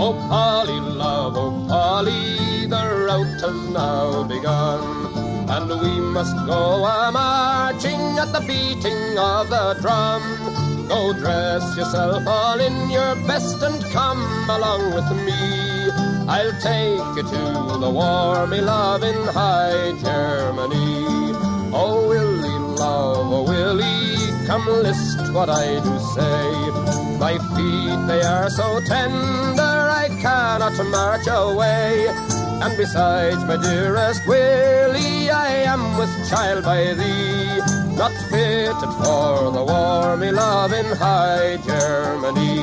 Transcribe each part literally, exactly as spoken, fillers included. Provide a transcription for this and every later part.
Oh, Polly, love, oh, Polly, the rout has now begun. And we must go a-marching at the beating of the drum. Go dress yourself all in your best and come along with me. I'll take you to the war, me love, in high Germany. Oh, Willie, love, oh, Willie, come list what I do say. My feet, they are so tender, I cannot march away. And besides, my dearest Willie, I am with child by thee, not fitted for the war, me love, in high Germany.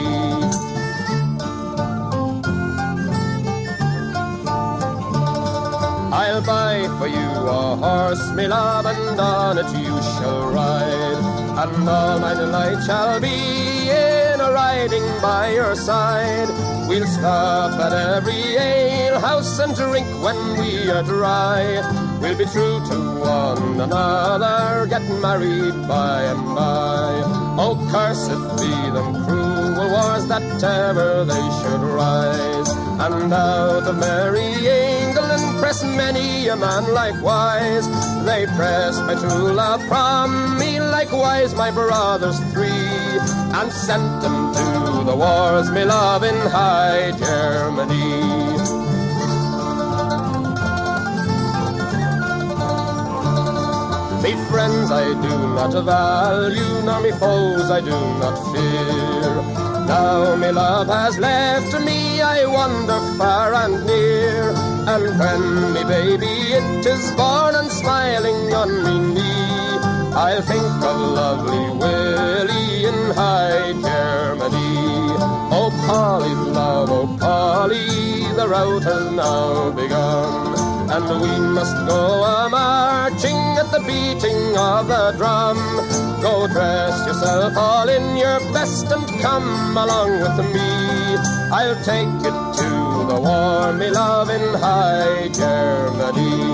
I'll buy for you a horse, me love, and on it you shall ride, and all my delight shall be in a riding by your side. We'll stop at every ale house and drink when we are dry. We'll be true to one another, get married by and by. Oh, cursed be them cruel wars that ever they should rise. And out of merry England press many a man likewise. They pressed my true love from me, likewise my brothers three, and sent them to the wars, me love, in high Germany. Me friends I do not value, nor me foes I do not fear. Now me love has left me, I wander far and near. And when me baby it is born and smiling on me knee, I'll think of lovely Willie in high Germany. Oh, Polly, love, oh, Polly, the rout has now begun. And we must go a-marching at the beating of the drum. Go dress yourself all in your best and come along with me. I'll take it to the war, me love, in high Germany.